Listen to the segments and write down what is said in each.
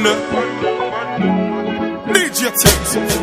DJ Tins.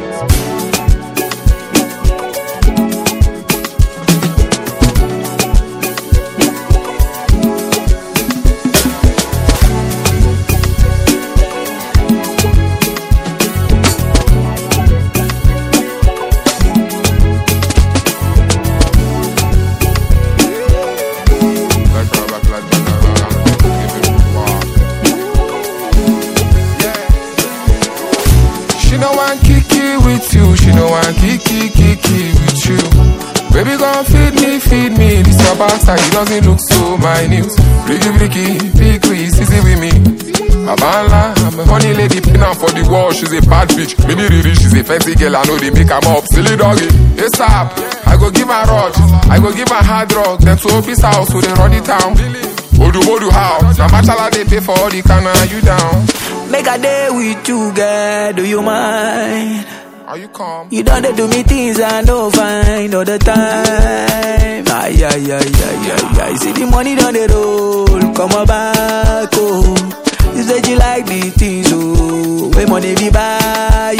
She no want kiki with you, she no want kiki with you. Baby gon' feed me, this your bastard, he doesn't look so minute. Bricky, big quiz, easy with me. Abala, I'm a honey lady, pin up for the wall, she's a bad bitch. Mini Riri, she's a fancy girl, I know they make her up. Silly doggy, it's up, I go give her rod, I go give her hard rock. Then to office house, so they run the town. Odu how, now machala they pay for all the can, you down. Make a day with you, girl, do you mind? Are you calm? You done they do me things I don't find all the time. Ay. See the money done the roll, come on back, oh. You said you like the things, oh. Where money be buy,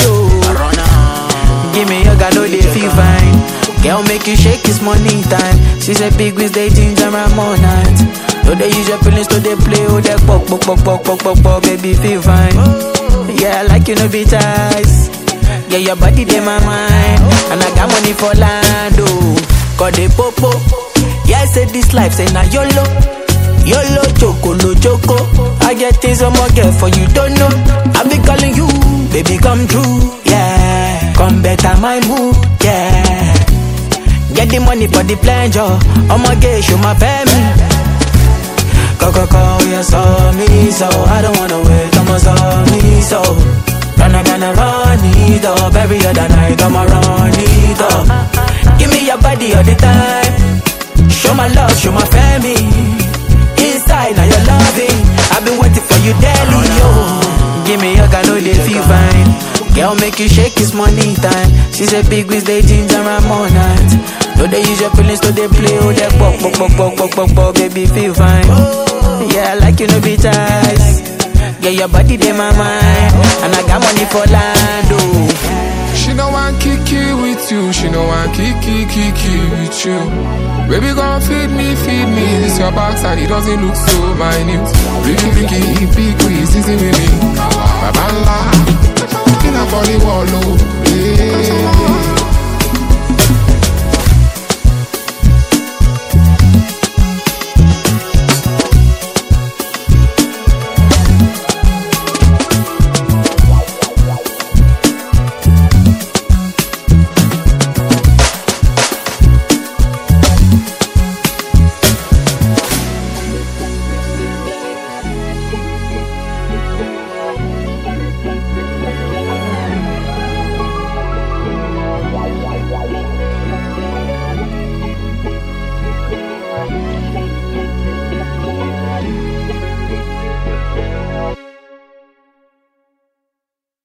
yo. Give me your girl, no they feel fine. Girl make you shake, it's money time. She said big with they ginger and more night. No, they use your feelings to they play, oh, they pop, baby, feel fine. Yeah, I like you, no be ties. Yeah, your body, they my mind. And I got money for land, oh. Cause they popo. Yeah, I said this life, say now YOLO. YOLO, choco. I get things on my girl for you, don't know. I be calling you, baby, come true. Yeah, come better my mood, yeah. Get the money for the pleasure. Oh my girl, show my family. Go, you saw me, so I don't wanna wait, I'ma saw me, so gonna run it up, every other night, I'ma run it up. Give me your body all the time, show my love, show my family, inside, now you're loving, I've been waiting for you daily, yo. Give me your girl, no they feel fine. Girl make you shake, it's money time. She said big with they ginger and more night. No, they use your feelings to they play, oh, they pop, baby, feel fine. Yeah, I like you, no be ties. Yeah, your body, they my mind. And I got money for land, oh. She no want kiki with you, she no want kiki with you. Baby gon' feed me, this your backside, it doesn't look so minute. Bricky, big quiz, easy with me. Babala, in a body wall, oh, yeah.